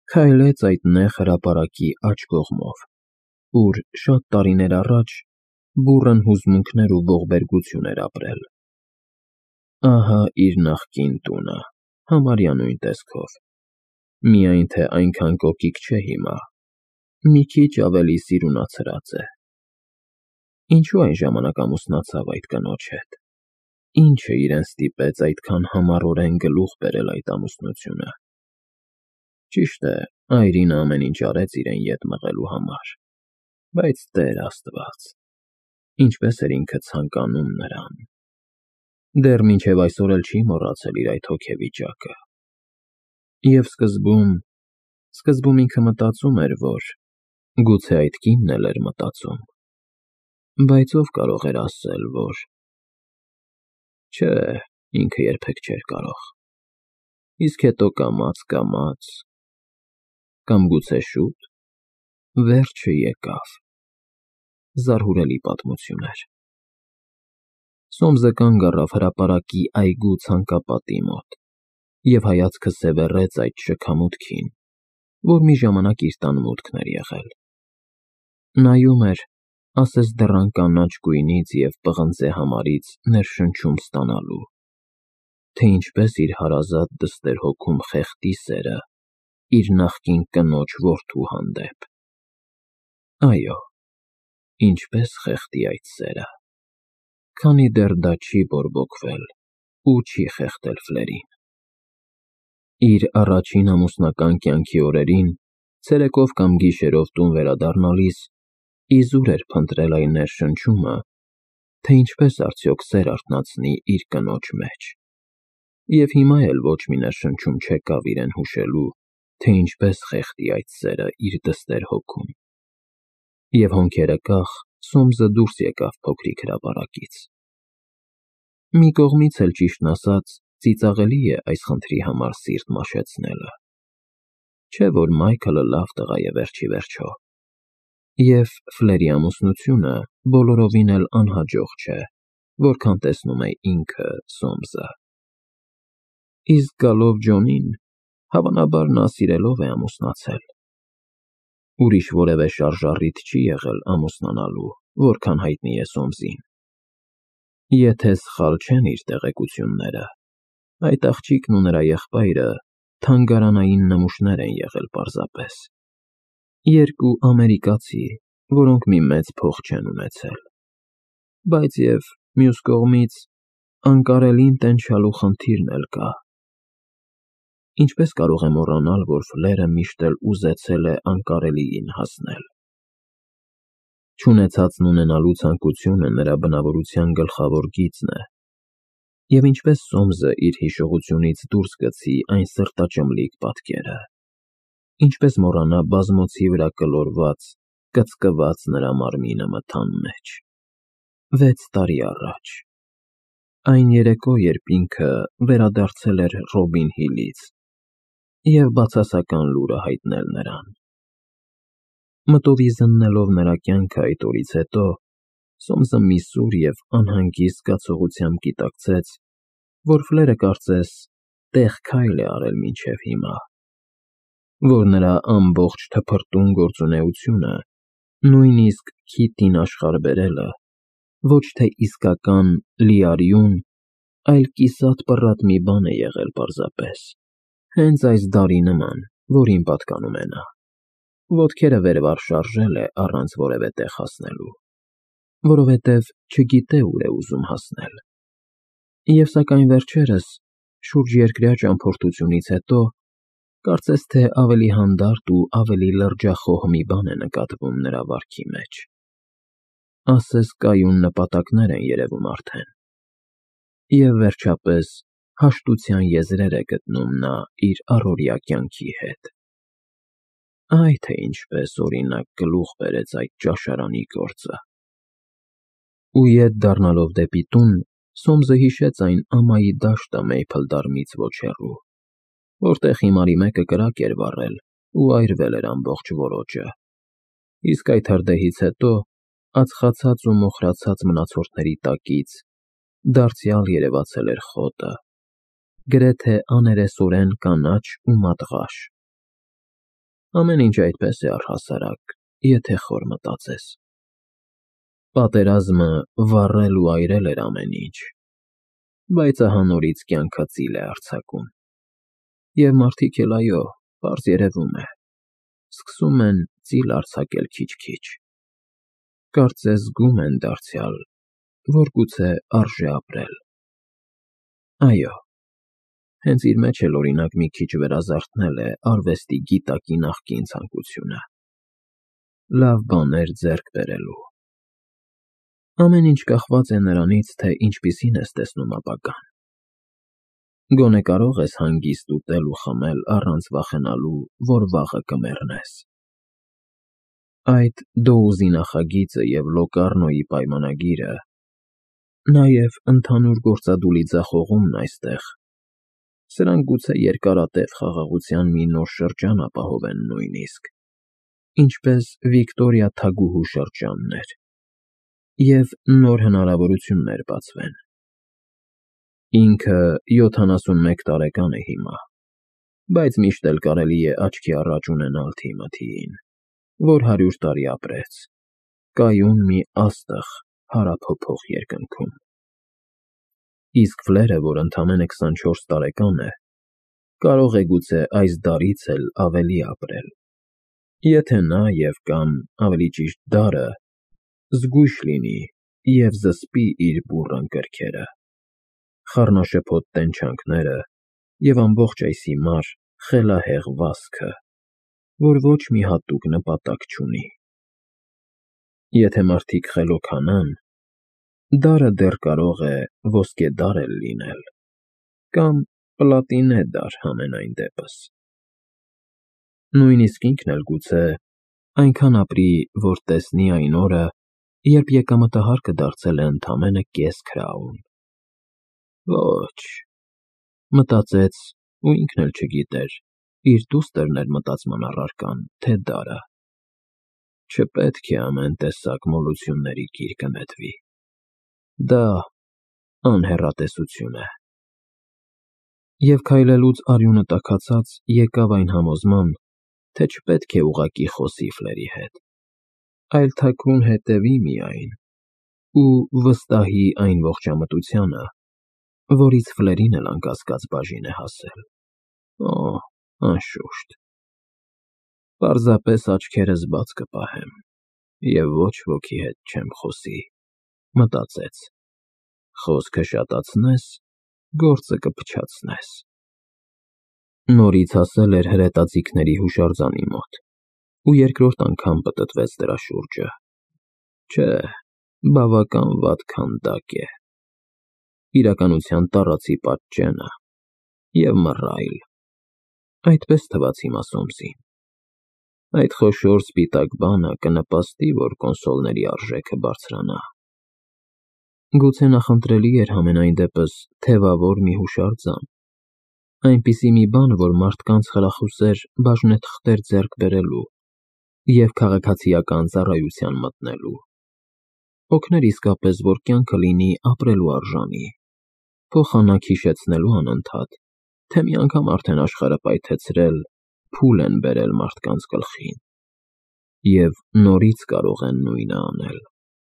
Քայլեց այդ նեղ հրապարակի աջ կողմով, ուր շատ տարիներ առաջ բուռն հուզմունքներ ու ողբերգություն էր ապրել։ Ահա իր նախկին տունը, համարյա նույն տեսքով, միայն թե այնքան կոկիկ չէ հիմա, մի քիչ ավելի սիրունացրած է։ Ինչու այն ժամանակ ամուսնացավ այդ կնոջ հետ։ Ինչը իրեն ստիպեց այդքան համառորեն գլուխ բերել այդ ամուսնությունը։ Ճիշտ է, այրին ամեն ինչ արեց իրեն ետ մղելու համար, բայց Տեր Աստված, ինչպես էր ինքը ցանկանում նրան։ Դեռ մինչև այսօր էլ չի մոռացել իր այդ հոգեվիճակը։ Եվ սկզբում ինքը մտածում էր, որ գուցե այդ կինն էլ էր մտածում, բայց ով կարող էր ասել, որ… Չէ, ինքը երբեք չէր կարող։ Իսկ հետո կամաց, կամ գուցե շուտ, վերջը եկավ։ Զարհուրելի պատմություն էր։ Սոմսը կանգ առավ հրապարակի այգու ցանկապատի մոտ և հայացքը սևեռեց այդ շքամուտքին, որ մի ժամանակ իր տան մուտքն էր եղել։ Նայում էր, ասես դռան կանաչ գույնից և պղնձե համարից ներշնչում ստանալու, թե ինչպես իր հարազատ դստեր հոգում խեղդի սերը իր նախկին կնոջ որդու հանդեպ։ Այո, ինչպես խեղդի այդ սերը, քանի դեռ դա չի բորբոքվել ու չի խեղդել Ֆլերին։ Իր առաջին ամուսնական կյանքի օրերին, ցերեկով կամ գիշերով տուն վերադառնալիս, իզուր էր փնտրել այն ներշնչումը, թե ինչպես արդյոք սեր արթնացնի իր կնոջ մեջ։ Եվ հիմա էլ ոչ մի ներշնչում չեկավ իրեն հուշելու, թե ինչպես խեղդի այդ սերը իր դստեր հոգում։ Եվ հոնքերը կախ, Սոմսը դուրս եկավ փոքրիկ հրապարակից։ Մի կողմից էլ, ճիշտն ասած, ծիծաղելի է այս խնդրի համար սիրտ մաշեցնելը։ Չէ՞ որ Մայքլը լավ տղա է վերջիվերջո։ Եվ Ֆլերի ամուսնությունը բոլորովին էլ անհաջող չէ, որքան տեսնում է ինքը Սոմսը։ Իսկ գալով Ջոնին, հավանաբար նա սիրելով է ամուսնացել։ Ուրիշ որևէ շարժառիթ չի եղել ամուսնանալու, որքան հայտնի է Սոմսին։ Եթե սխալ չեն իր տեղեկությունները, այդ աղջիկն ու նրա եղբայրը թանգարանային նմուշներ են եղել պարզապես։ Երկու ամերիկացի, որոնք մի մեծ փող չեն ունեցել։ Բայց և մյուս կողմից անկարելին տենչալու խնդիրն էլ կա։ Ինչպես կարող է մոռանալ, որ Ֆլերը միշտ էլ ուզեցել է անկարելիին հասնել։ Չունեցածն ունենալու ցանկությունը նրա բնավորության գլխավոր գիծն է։ Եվ ինչպես Սոմսը իր հիշողությունից դուրս գցի այն սրտաճմլիկ պատկերը։ Ինչպես մոռանա բազմոցի վրա կլորված, կծկված նրա մարմինը մթան մեջ։ 6 տարի առաջ։ Այն երեկո, երբ ինքը վերադարձել էր Ռոբին Հիլից և բացասական լուրը հայտնել նրան։ Մտովի զննելով նրա կյանքը այդ օրից հետո, Սոմսը մի սուր և անհանգիստ զգացողությամբ գիտակցեց, որ Ֆլերը կարծես տեղ քայլ է արել մինչև հիմա, որ նրա ամբողջ թփրտուն գործունեությունը, նույնիսկ Քիթին աշխարհ բերելը, ոչ թե իսկական լիարյուն, այլ կիսատ-պռատ մի բան է եղել պարզապես, հենց այս դարի նման, որին պատկանում է նա։ Ոտքերը վերևառ շարժել է առանց որևէ տեղ հասնելու, որովհետև չգիտե ուր է ուզում հասնել։ Եվ սակայն վերջերս, շուրջերկրյա ճամփորդությունից հետո, կարծես թե ավելի հանդարտ ու ավելի լրջախոհ մի բան է նկատվում նրա վարքի մեջ։ Ասես կայուն նպատակներ են երևում արդեն։ Եվ վերջապես հաշտության եզրեր է գտնում նա իր առօրյա կյանքի հետ։ Այ թե ինչպես, օրինակ, գլուխ բերեց այդ ճաշարանի գործը։ Ու ետ դառնալով դեպի տուն, Սոմսը հիշեց այն ամայի դաշտը Մեյփլդարմից ոչ հեռու, որտեղ հիմարի մեկը կրակ էր վառել ու այրվել էր ամբողջ որջը։ Իսկ այդ հրդեհից հետո, ածխացած ու մոխրացած մնացորդների տակից, դարձյալ երևացել էր խոտը, գրեթե աներեսորեն կանաչ ու մատղաշ։ Ամեն ինչ այդպես է առհասարակ, եթե խոր մտածես։ Պատերազմը վառել ու այրել էր ամեն ինչ, բայց ահա նորից կյանքը ծիլ է արձակում։ Եվ մարդիկ էլ այո, պարզ երևում է, սկսում են ծիլ արձակել քիչ-քիչ։ Կարծես զգում են դարձյալ, որ գուցե արժե ապրել։ Այո, հենց իր մեջ էլ օրինակ մի քիչ վերազարթնել է արվեստի գիտակի նախկին ցանկությունը։ Լավ բաներ ձեռք բերելու։ Ամեն ինչ կախված է նրանից, թե ինչպիսին ես տեսնում ապագան։ Գոնե կարող ես հանգիստ ուտել ու խմել առանց վախենալու, որ վաղը կմեռնես։ Այդ Դոուզի նախագիծը և Լոկարնոյի պայմանագիրը, նաև ընդհանուր գործադուլի ձախողումն այստեղ, սրանք գուցե երկարատև խաղաղության մի նոր շրջան ապահովեն նույնիսկ, ինչպես Վիկտորիա թագուհու շրջանն էր, և նոր հնարավորություններ բացվեն։ Ինքը 71 տարեկան է հիմա, բայց միշտ էլ կարելի է աչքի առաջ ունենալ Թիմոթիին, որ 100 տարի ապրեց, կայուն մի աստղ հարափոփող երկնքում։ Իսկ Ֆլերը, որ ընդամենը 24 տարեկան է, կարող է գուցե այս դարից էլ ավելի ապրել, եթե նա և կամ, ավելի ճիշտ դարը, զգույշ լինի և զսպի իր բուռն կրքերը, խառնաշփոթ տենչանքները և ամբողջ այս հիմար, խելահեղ վազքը, որ ոչ մի հատուկ նպատակ չունի։ Եթե մարդիկ խելոքանան, դարը դեռ կարող է ոսկե դար էլ լինել, կամ պլատինե դար համենայն դեպս։ Նույնիսկ ինքն էլ գուցե այնքան ապրի, որ տեսնի այն օրը, երբ եկամտահարկը դարձել է ընդամենը կես քրաուն։ Ոչ, մտածեց ու ինքն էլ չգիտեր, իր դուստրն էր մտածման առարկան, թե դարը։ Չպետք է ամեն տեսակ մոլությունների գիրկը նետվի։ Դա անհեռատեսություն է։ Եվ քայլելուց արյունը տաքացած եկավ այն համոզման, թե չպետք է ուղղակի խոսի Ֆլերի հետ, այլ թաքուն հետևի միայն ու վստահի այն ողջամտությանը, որից Ֆլերին էլ անկասկած բաժին է հասել։ Օ, անշուշտ։ Պարզապես աչքերս բաց կպահեմ և ոչ ոքի հետ չեմ խոսի, մտածեց։ Խոսքը շատացնես, գործը կփչացնես։ Նորից հասել էր հրետաձիգների հուշարձանի մոտ ու երկրորդ անգամ պտտվեց դրա շուրջը։ Չէ, բավական վատ քանդակ է։ Իրականության տառացի պատճենը և մռայլ։ Այդպես թվաց հիմա Սոմսին։ Այդ խոշոր սպիտակ բանը կնպաստի, որ կոնսոլների արժեքը բարձրանա։ Գուցե նախընտրելի էր համենայն դեպս թևավոր մի հուշարձան, այնպիսի մի բան, որ մարդկանց խրախուսեր բաժնեթղթեր ձեռք բերելու և քաղաքացիական ծառայության մտնելու, օգներ իսկապես, որ կյանքը լինի ապրելու արժանի, փոխանակ հիշեցնելու անընդհատ, թե մի անգամ արդեն աշխարհը պայթեցրել, փուլ են բերել մարդկանց գլխին, և նորից կարող են նույնը անել։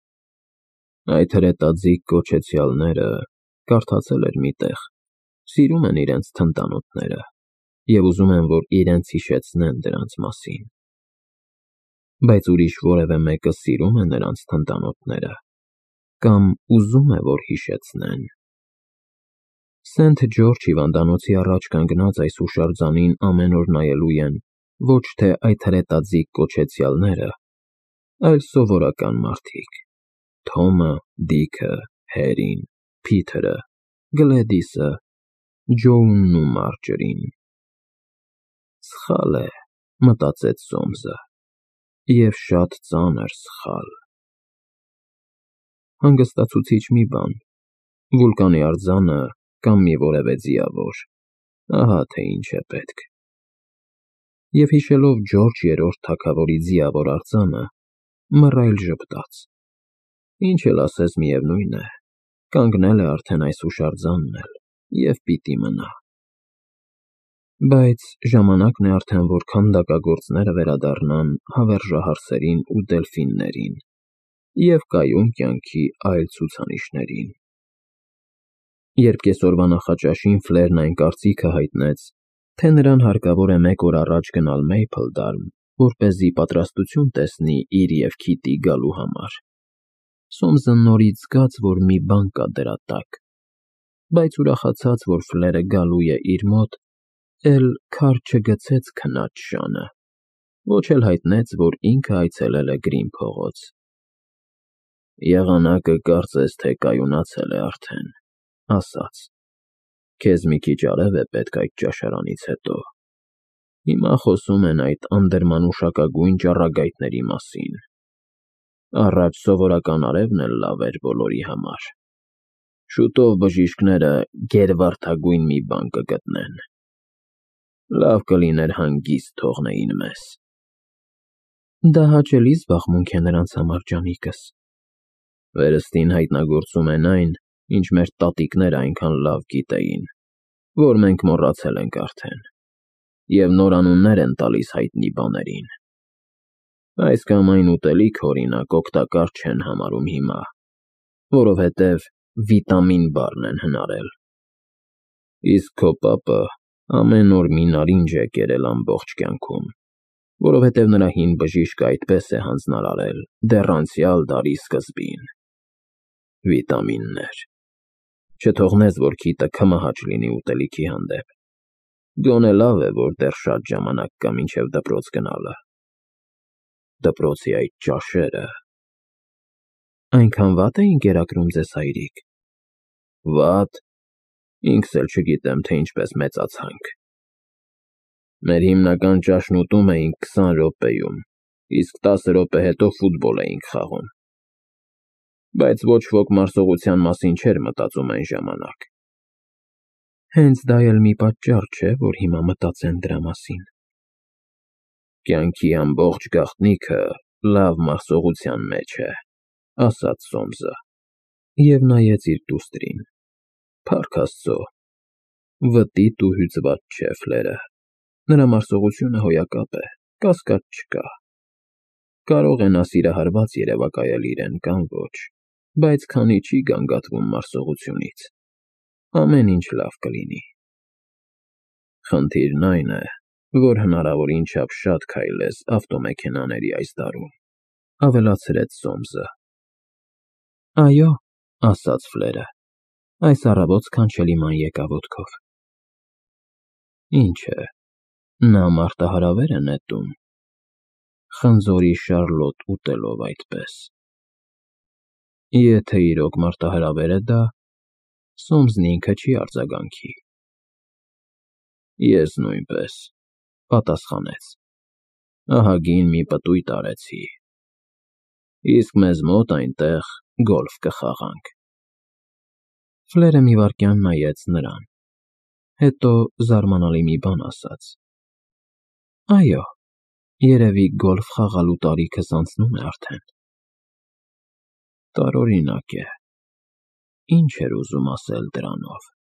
Այդ հրետաձիգ կոչեցյալները, կարդացել էր մի տեղ, սիրում են իրենց թնդանոթները և ուզում են, որ իրենց հիշեցնեն դրանց մասին։ Բայց ուրիշ որևէ մեկը սիրում է նրանց թնդանոթները կամ ուզում է, որ հիշեցնեն։ Սենթ Ջորջ հիվանդանոցի առաջ կանգնած այս հուշարձանին ամեն օր նայելու են ոչ թե այդ հրետաձիգ կոչեցյալները, այլ սովորական մարդիկ. Թոմը, Դիքը, Հերին, Փիթերը, Գլեդիսը, Ջոունն ու Մարջերին։ Սխալ է, մտածեց Սոմսը, և շատ ծանր սխալ։ Հանգստացուցիչ մի բան, վուլկանի արձանը կամ մի որևէ ձիավոր, ահա թե ինչ է պետք։ Եվ հիշելով Ջորջ III թագավորի ձիավոր արձանը, մռայլ ժպտաց։ Ինչ էլ ասես, միևնույն է, կանգնել է արդեն այս հուշարձանն էլ և պիտի մնա։ Բայց ժամանակն է արդեն, որ քանդակագործները վերադառնան հավերժահարսերին ու դելֆիններին և կայուն կյանքի այլ ցուցանիշներին։ Երբ կեսօրվա նախաճաշին Ֆլերն այն կարծիքը հայտնեց, թե նրան հարկավոր է 1 օր առաջ գնալ Մեյփլդարմ, որպեսզի պատրաստություն տեսնի իր և Քիթի գալու համար, Սոմսը նորից զգաց, որ մի բան կա դրա տակ, բայց ուրախացած, որ Ֆլերը գալու է իր մոտ, էլ քար չգցեց քնած շանը, ոչ էլ հայտնեց, որ ինքը այցելել է Գրին փողոց։ «Եղանակը կարծես թե կայունացել է արդեն», ասաց. «Քեզ մի քիչ արև է պետք այդ ճաշարանից հետո։ Հիմա խոսում են այդ անդրմանուշակագույն ճառագայթների մասին։ Առաջ սովորական արևն էլ լավ էր բոլորի համար։ Շուտով բժիշկները գերվարդագույն մի բան կգտնեն։ Լավ կլիներ հանգիստ թողնեին մեզ»։ Դա հաճելի զբաղմունք է նրանց համար, ջանիկս։ Վերստին հայտնագործում են այն, ինչ մեր տատիկները այնքան լավ գիտեին, որ մենք մոռացել ենք արդեն, և նորանուններ են տալիս հայտնի բաներին։ Այս կամ այն ուտելիքը, օրինակ, օգտակար չեն համարում հիմա, որովհետև վիտամին բառն են հնարել։ Իսկ քո պապը ամեն օր մի նարինջ է կերել ամբողջ կյանքում, որովհետև նրա հին բժիշկը այդպես է հանձնարարել դեռ անցյալ դարի սկզբին։ Վիտամիններ։ Չթողնես, որ Քիթը քմահաճ լինի ուտելիքի հանդեպ։ Գոնե լավ է, որ դեռ շատ ժամանակ կա մինչև դպրոց գնալը։ Դպրոցի այդ ճաշերը… Այնքան վատ էին կերակրում ձեզ, հայրիկ։ Վատ… Ինքս էլ չգիտեմ, թե ինչպես մեծացանք։ Մեր հիմնական ճաշն ուտում էինք 20 րոպեում, իսկ 10 րոպե հետո ֆուտբոլ էինք խաղում։ Բայց ոչ ոք մարսողության մասին չէր մտածում այն ժամանակ։ Հենց դա էլ մի պատճառ չէ, որ հիմա մտածեն դրա մասին։ Կյանքի ամբողջ գաղտնիքը լավ մարսողության մեջ է, ասաց Սոմսը, և նայեց իր դուստրին։ Փառք Աստծո, վտիտ ու հյուծված չէ Ֆլերը, նրա մարսողությունը հոյակապ է, կասկած չկա։ Կարող է նա սիրահարված երևակայել իրեն կամ ոչ, բայց քանի չի գանգատվում մարսողությունից, ամեն ինչ լավ կլինի։ Խնդիրն այն է, որ հնարավորին չափ շատ քայլես ավտոմեքենաների այս դարում, ավելացրեց Սոմսը։ Այո, ասաց Ֆլերը, այս առավոտ սքանչելի ման եկա ոտքով։ Ինչ է, նա մարտահրավեր է նետում, խնձորի շարլոտ ուտելով այդպես։ Եթե իրոք մարտահրավեր է դա, Սոմսն ինքը չի արձագանքի։ Ես նույնպես, պատասխանեց, ահագին մի պտույտ արեցի։ Իսկ մեզ մոտ այնտեղ գոլֆ կխաղանք։ Ֆլերը մի վայրկյան նայեց նրան, հետո զարմանալի մի բան ասաց. Այո, երևի գոլֆ խաղալու տարիքս անցնում է արդեն։ Տարօրինակ է, ինչ էր ուզում ասել դրանով։